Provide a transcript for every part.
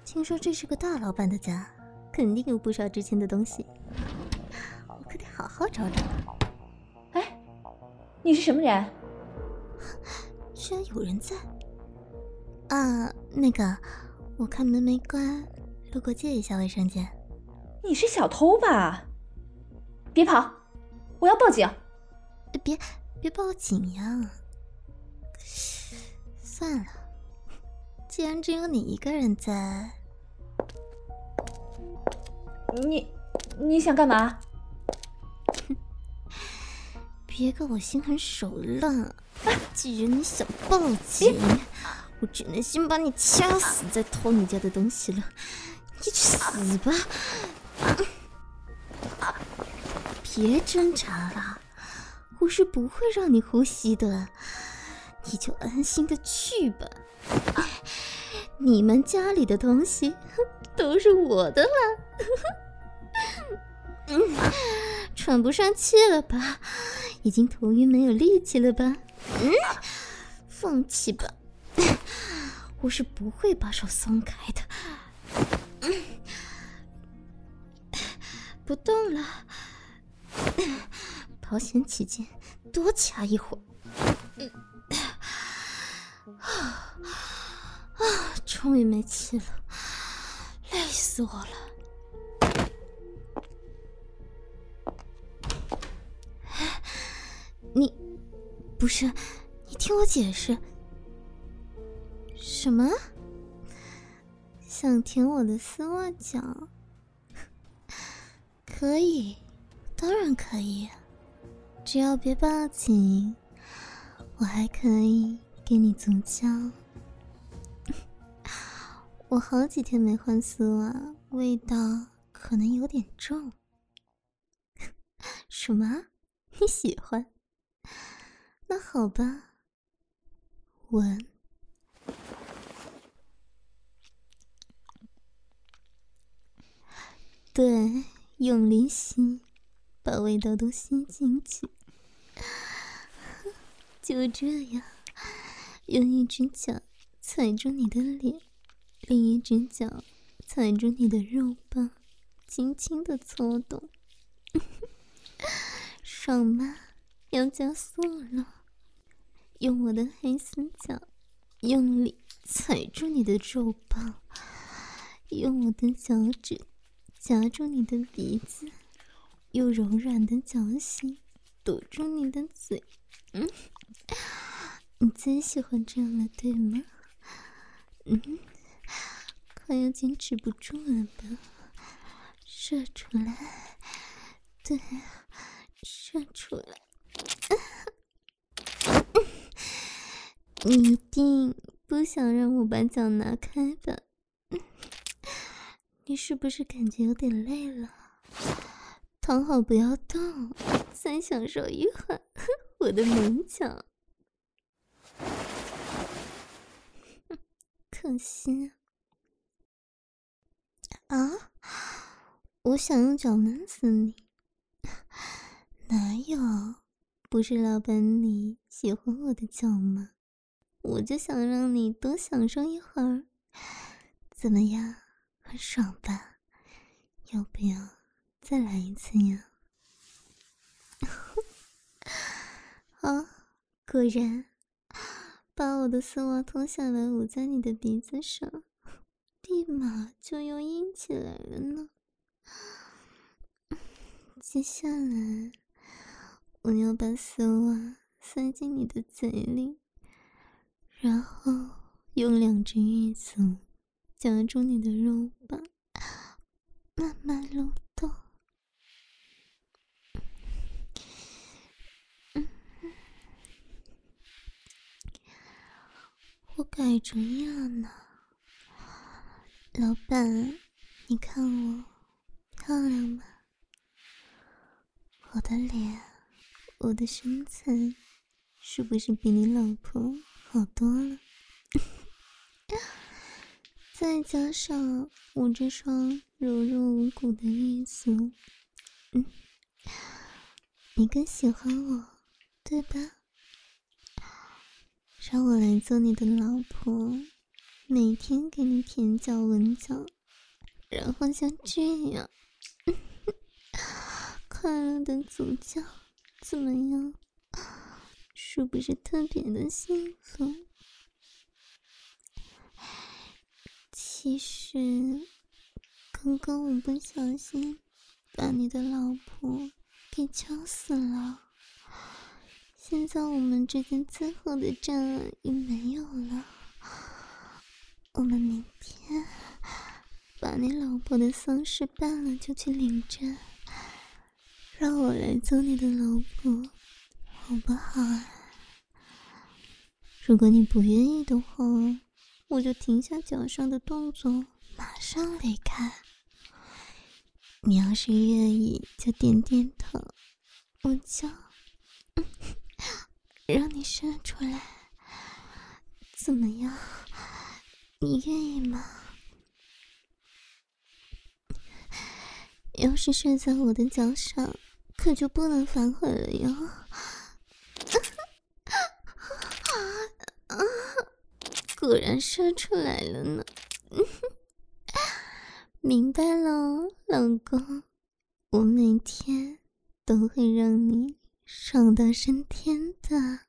听说这是个大老板的家，肯定有不少值钱的东西，我可得好好找找。 哎，你是什么人？ 居然有人在啊！那个，我看门没关，路过借一下卫生间。 你是小偷吧？别跑，我要报警。 别报警呀！算了，既然只有你一个人在， 你想干嘛？ 别跟我心狠手辣！既然你想报警，我只能先把你掐死，再偷你家的东西了。你去死吧！别挣扎了，我是不会让你呼吸的，你就安心的去吧。你们家里的东西都是我的了。喘不上气了吧？已经头晕没有力气了吧？放弃吧，我是不会把手松开的。不动了，保险起见，多掐一会儿。终于没气了，累死我了。你不是，你听我解释。什么？想舔我的丝袜脚？可以，当然可以，只要别报警，我还可以给你足胶。我好几天没换丝袜，味道可能有点重。什么？你喜欢？那好吧，闻。对，用力吸，把味道都吸进去。就这样，用一只脚踩住你的脸，另一只脚踩住你的肉棒，轻轻地搓动。爽吗？要加速了。用我的黑丝脚用力踩住你的肉棒，用我的脚趾夹住你的鼻子，用柔软的脚心堵住你的嘴。你最喜欢这样了，对吗？快要坚持不住了吧？射出来，对，射出来。你一定不想让我把脚拿开吧？你是不是感觉有点累了？躺好不要动，再享受一会儿我的猛脚。可惜啊，我想用脚闷死你。哪有？不是老板你喜欢我的脚吗？我就想让你多享受一会儿。怎么样，很爽吧？要不要再来一次呀？好，果然把我的丝袜脱下来捂在你的鼻子上，立马就又硬起来了呢。接下来我要把丝袜塞进你的嘴里，然后用两只玉足夹住你的肉棒，慢慢蠕动。我改着样呢。老板，你看我漂亮吗？我的脸，我的身材，是不是比你老婆好多了？再加上我这双柔弱无骨的玉足，你更喜欢我，对吧？让我来做你的老婆， 每天给你舔脚闻脚，然后像这样快乐的组脚，怎么样？是不是特别的幸福？其实刚刚我不小心把你的老婆给敲死了，现在我们之间最后的障碍也没有了。我们明天把你老婆的丧事办了就去领证，让我来做你的老婆，好不好啊？如果你不愿意的话，我就停下脚上的动作，马上离开。你要是愿意就点点头，我就让你射出来，怎么样？你愿意吗？要是射在我的脚上，可就不能反悔了哟。果然射出来了呢。明白了，老公，我每天都会让你爽到升天的。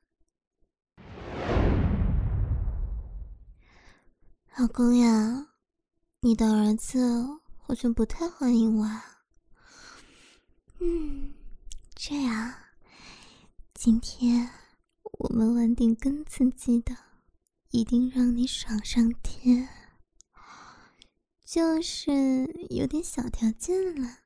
老公呀，你的儿子好像不太欢迎我啊。这样，今天我们玩点更刺激的，一定让你爽上天。就是有点小条件了。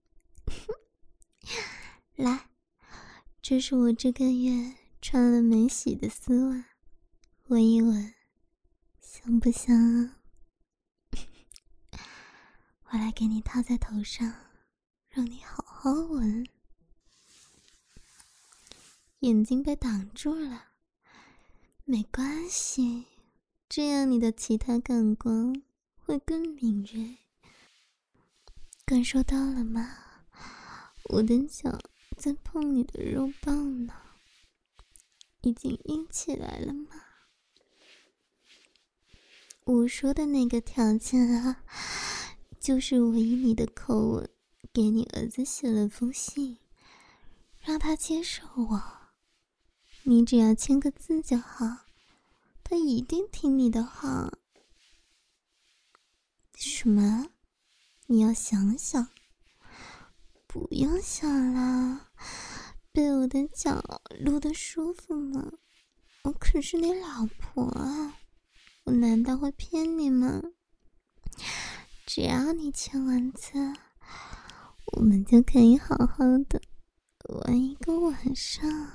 来，这是我这个月穿了没洗的丝袜，闻一闻，香不香啊？我来给你套在头上，让你好好闻。眼睛被挡住了，没关系，这样你的其他感官会更敏锐。感受到了吗？我的脚在碰你的肉棒呢，已经硬起来了吗？我说的那个条件啊，就是我以你的口吻给你儿子写了封信，让他接受我。你只要签个字就好，他一定听你的话。什么？你要想想？不用想啦，被我的脚撸得舒服吗？我可是你老婆啊，我难道会骗你吗？只要你签完字，我们就可以好好的玩一个晚上。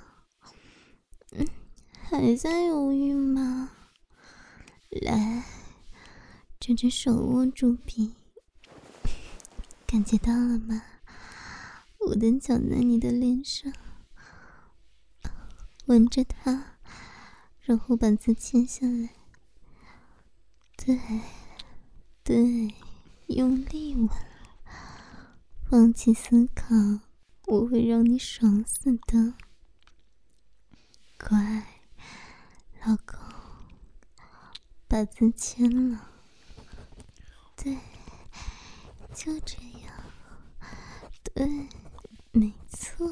还在犹豫吗？来，这只手握住笔，感觉到了吗？我的脚在你的脸上，闻着它，然后把字签下来。对，用力吻，放弃思考，我会让你爽死的。乖，老公，把字签了。对，就这样。对，没错。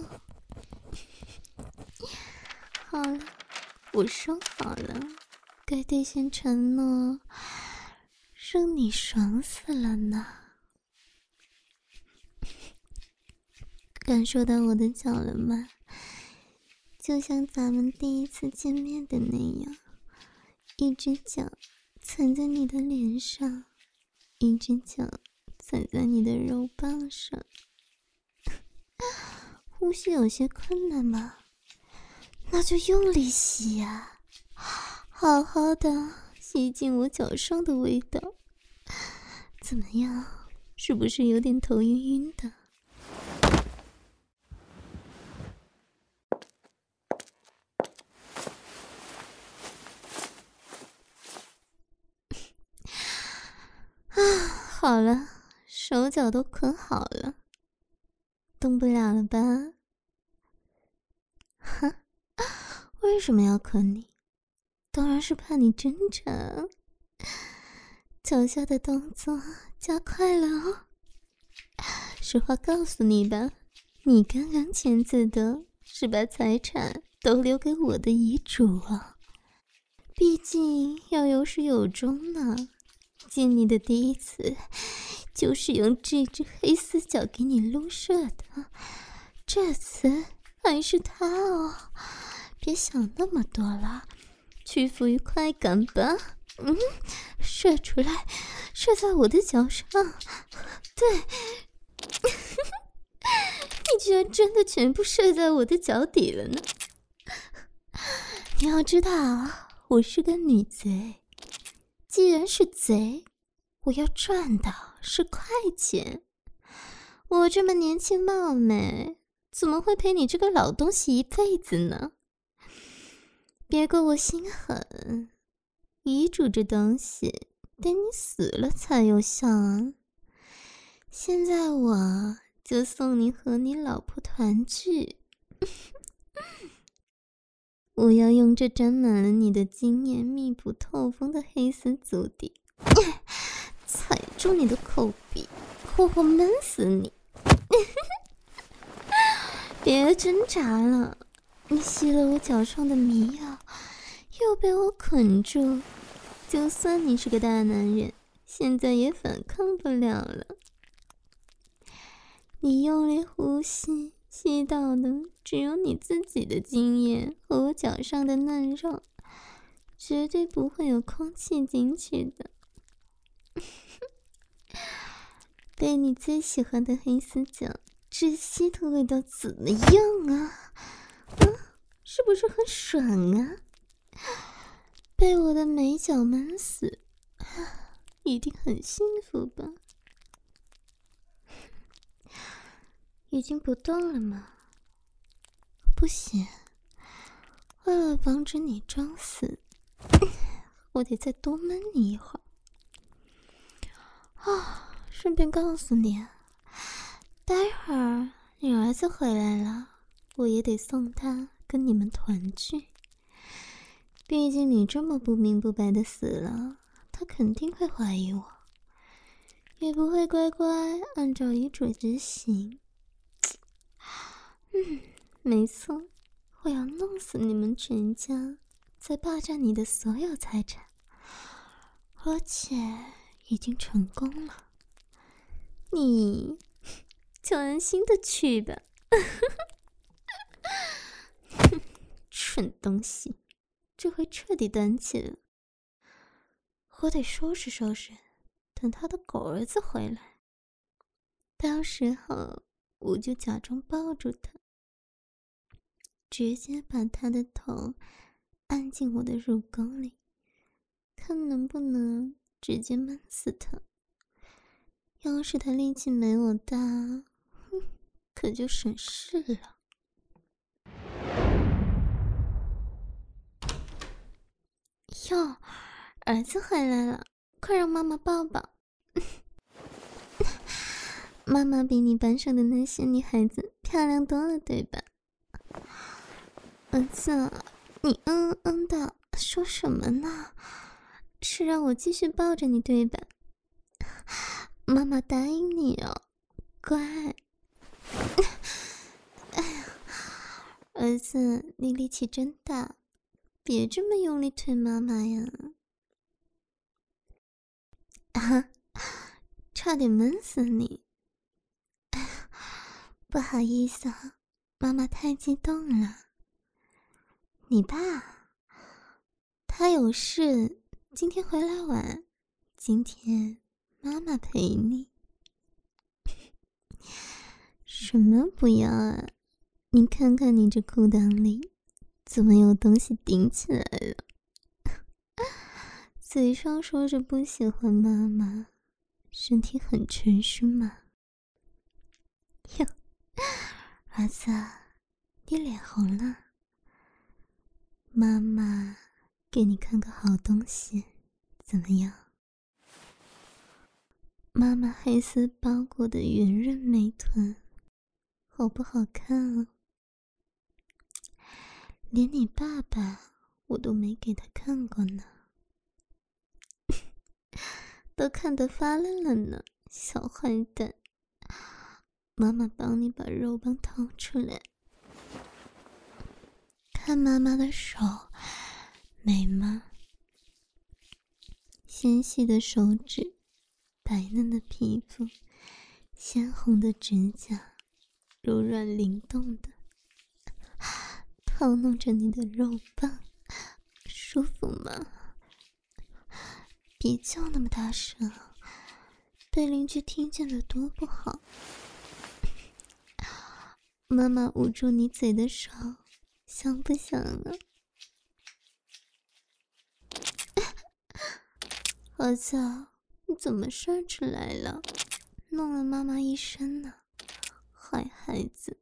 好了，我说好了，该兑现承诺，让你爽死了呢。感受到我的脚了吗？就像咱们第一次见面的那样，一只脚踩在你的脸上，一只脚踩在你的肉棒上。呼吸有些困难吗？那就用力吸呀，好好的吸进我脚上的味道。怎么样？是不是有点头晕晕的？好了，手脚都捆好了，动不了了吧？哈，为什么要捆你？当然是怕你挣扎。 脚下的动作加快了哦。实话告诉你吧，你刚刚签字的是把财产都留给我的遗嘱啊，毕竟要有始有终呢。见你的第一次就是用这只黑丝脚给你撸射的，这次还是他哦。别想那么多了，屈服于快感吧。射出来，射在我的脚上。对，你居然真的全部射在我的脚底了呢。你要知道，我是个女贼，既然是贼，我要赚的是快钱。我这么年轻貌美，怎么会陪你这个老东西一辈子呢？别怪我心狠，遗嘱这东西得你死了才有效啊。现在我就送你和你老婆团聚。我要用这沾满了你的经验密不透风的黑丝足底踩住你的口鼻，活活闷死你。别挣扎了，你吸了我脚上的迷药，又被我捆住，就算你是个大男人，现在也反抗不了了。你用力呼吸，吸到的只有你自己的经验和我脚上的嫩肉，绝对不会有空气进去的。被你最喜欢的黑丝脚窒息的味道怎么样啊？是不是很爽啊？被我的美脚闷死，一定很幸福吧？已经不动了吗？不行，为了防止你装死，我得再多闷你一会儿。顺便告诉你，待会儿你儿子回来了，我也得送他跟你们团聚。毕竟你这么不明不白的死了，他肯定会怀疑我，也不会乖乖按照遗嘱执行。没错，我要弄死你们全家，再霸占你的所有财产，而且已经成功了。你就安心的去吧。蠢东西，这回彻底端起了。我得收拾收拾，等他的狗儿子回来，到时候我就假装抱住他，直接把他的头按进我的乳沟里，看能不能直接闷死他。要是他力气没我大，可就省事了。哟，儿子回来了，快让妈妈抱抱。妈妈比你班上的那些女孩子漂亮多了，对吧？儿子，你的说什么呢？是让我继续抱着你，对吧？妈妈答应你哦，乖。哎呀，儿子，你力气真大，别这么用力推妈妈呀！差点闷死你！哎呀，不好意思啊，妈妈太激动了。你爸，他有事，今天回来晚，今天妈妈陪你。什么不要啊？你看看你这裤裆里，怎么有东西顶起来了？嘴上说着不喜欢妈妈，身体很诚实嘛。哟，儿子，你脸红了。妈妈给你看个好东西，怎么样？妈妈黑丝包裹的圆润美臀，好不好看啊？连你爸爸我都没给他看过呢。 都看得发愣了呢，小坏蛋。妈妈帮你把肉棒掏出来，看妈妈的手，美吗？纤细的手指，白嫩的皮肤，鲜红的指甲，柔软灵动的掏弄着你的肉棒，舒服吗？别叫那么大声，被邻居听见了多不好。妈妈捂住你嘴的手，香不香啊？儿子，你怎么射出来了？弄了妈妈一身呢，坏孩子。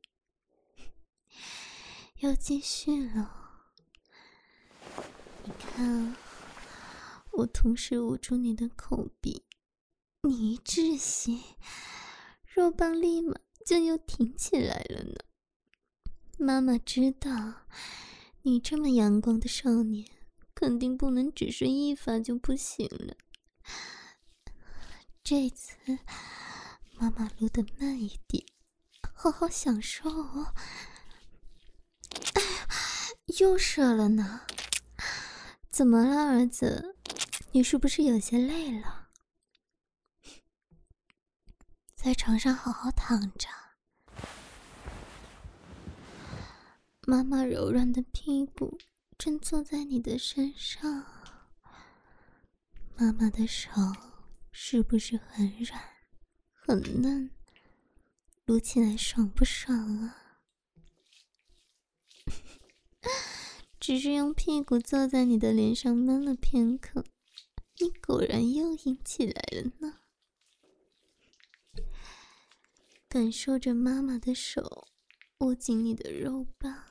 要继续了。你看啊，我同时捂住你的口鼻，你一窒息，肉棒立马就又挺起来了呢。妈妈知道，你这么阳光的少年，肯定不能只是一发就不行了。这次，妈妈撸得慢一点，好好享受哦。哎呀，又射了呢！怎么了，儿子？你是不是有些累了？在床上好好躺着。妈妈柔软的屁股正坐在你的身上，妈妈的手是不是很软很嫩？撸起来爽不爽啊？只是用屁股坐在你的脸上闷了片刻，你果然又硬起来了呢。感受着妈妈的手握紧你的肉棒，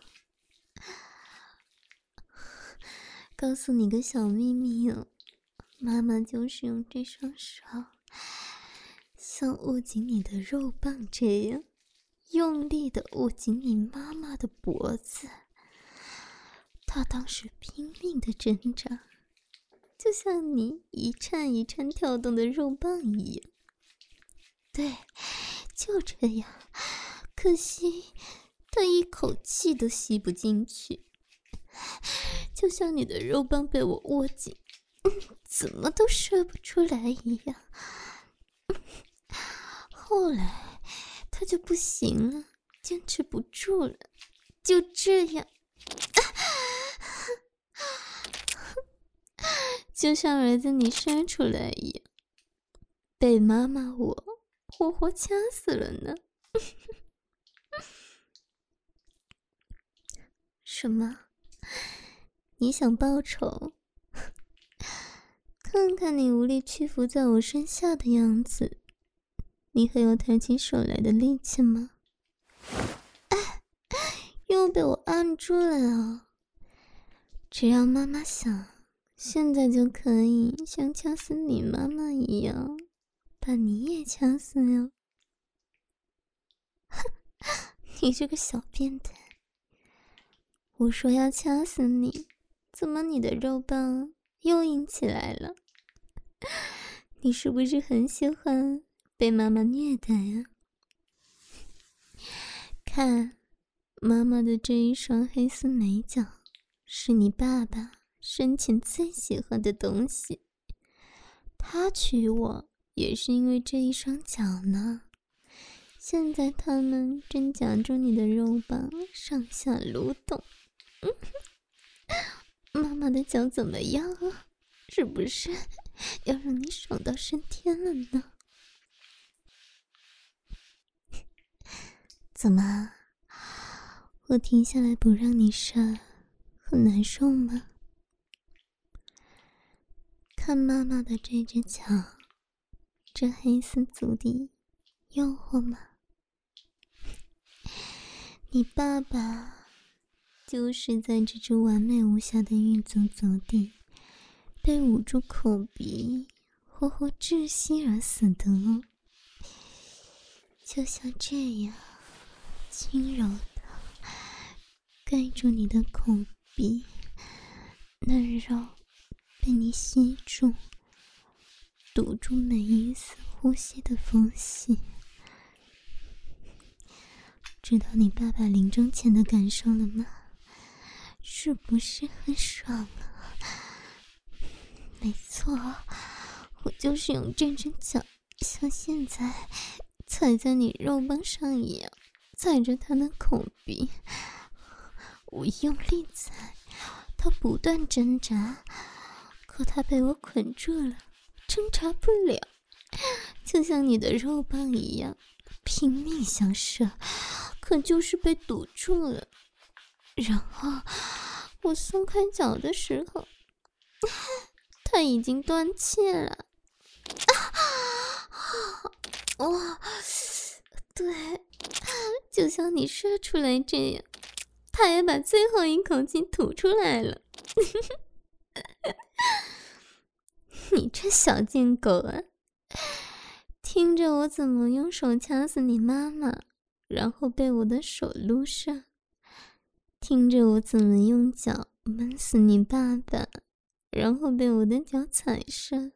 告诉你个小秘密哦，妈妈就是用这双手像握紧你的肉棒这样用力地握紧你妈妈的脖子。她当时拼命地挣扎，就像你一颤一颤跳动的肉棒一样。对，就这样，可惜她一口气都吸不进去，就像你的肉棒被我握紧，怎么都射不出来一样。后来她就不行了，坚持不住了，就这样就像儿子你生出来一样，被妈妈我活活掐死了呢。什么？你想报仇？看看你无力屈服在我身下的样子，你还有抬起手来的力气吗？又被我按住了啊！只要妈妈想，现在就可以像掐死你妈妈一样，把你也掐死哟！你这个小变态！我说要掐死你，怎么你的肉棒又硬起来了？你是不是很喜欢被妈妈虐待啊？看，妈妈的这一双黑丝美脚，是你爸爸生前最喜欢的东西。他娶我也是因为这一双脚呢。现在他们正夹住你的肉棒，上下蠕动。妈妈的脚怎么样啊？是不是要让你爽到升天了呢？怎么，我停下来不让你射，很难受吗？看妈妈的这只脚，这黑丝足底，诱惑吗？你爸爸就是在这只完美无瑕的玉足足底被捂住口鼻，活活窒息而死的哦。就像这样，轻柔的盖住你的口鼻，嫩肉被你吸住， 堵住每一丝呼吸的缝隙。知道你爸爸临终前的感受了吗？是不是很爽啊？没错，我就是用这只脚，像现在踩在你肉棒上一样，踩着他的口鼻。我用力踩，他不断挣扎，可他被我捆住了，挣扎不了，就像你的肉棒一样，拼命想射，可就是被堵住了。然后我松开脚的时候，他已经断气了。哇，对，就像你射出来这样，他也把最后一口气吐出来了。你这小贱狗啊，听着我怎么用手掐死你妈妈，然后被我的手撸上，听着我怎么用脚闷死你爸爸，然后被我的脚踩上。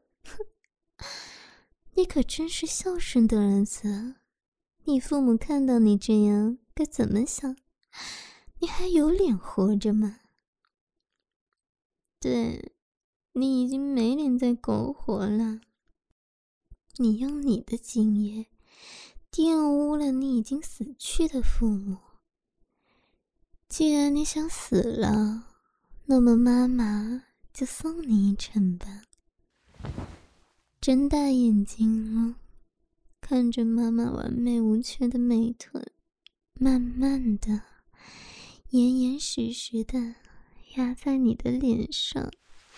你可真是孝顺的儿子啊，你父母看到你这样该怎么想？你还有脸活着吗？对，你已经没脸再苟活了。你用你的精液玷污了你已经死去的父母。既然你想死了，那么妈妈就送你一程吧。睁大眼睛了，看着妈妈完美无缺的美臀，慢慢的严严实实的压在你的脸上。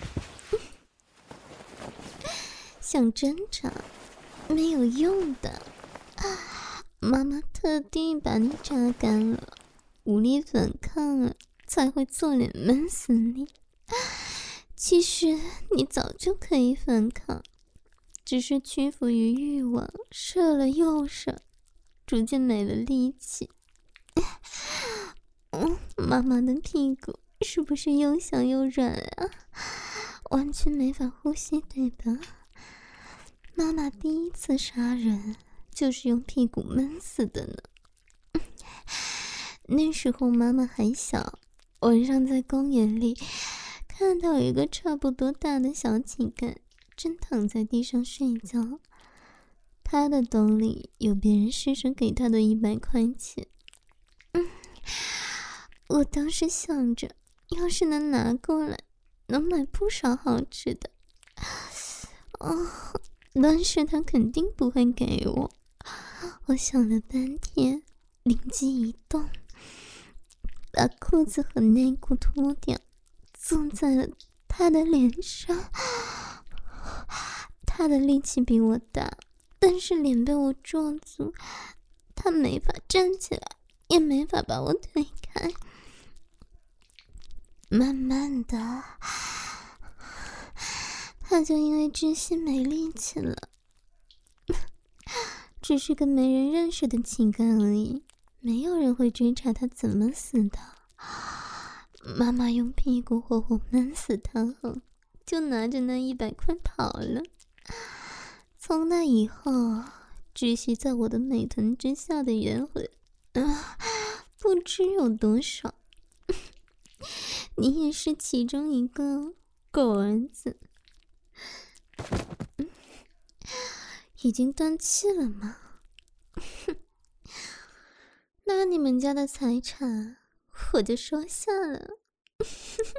想挣扎没有用的，妈妈特地把你榨干了，无力反抗了，才会做脸闷死你。其实你早就可以反抗，只是屈服于欲望，射了又射，逐渐没了力气。妈妈的屁股是不是又小又软啊？完全没法呼吸，对吧？妈妈第一次杀人就是用屁股闷死的呢。那时候妈妈还小，晚上在公园里看到有一个差不多大的小乞丐正躺在地上睡觉，他的兜里有别人施舍给他的100块钱。我当时想着，要是能拿过来，能买不少好吃的。但是他肯定不会给我。我想了半天，灵机一动，把裤子和内裤脱掉，坐在了他的脸上。他的力气比我大，但是脸被我捉住，他没法站起来，也没法把我推开。慢慢的，他就因为窒息没力气了。只是个没人认识的乞丐而已，没有人会追查他怎么死的。妈妈用屁股活活闷死他后，就拿着那100块跑了。从那以后，窒息在我的美臀之下的冤魂不知有多少。你也是其中一个狗儿子。已经断气了吗？那你们家的财产我就收下了。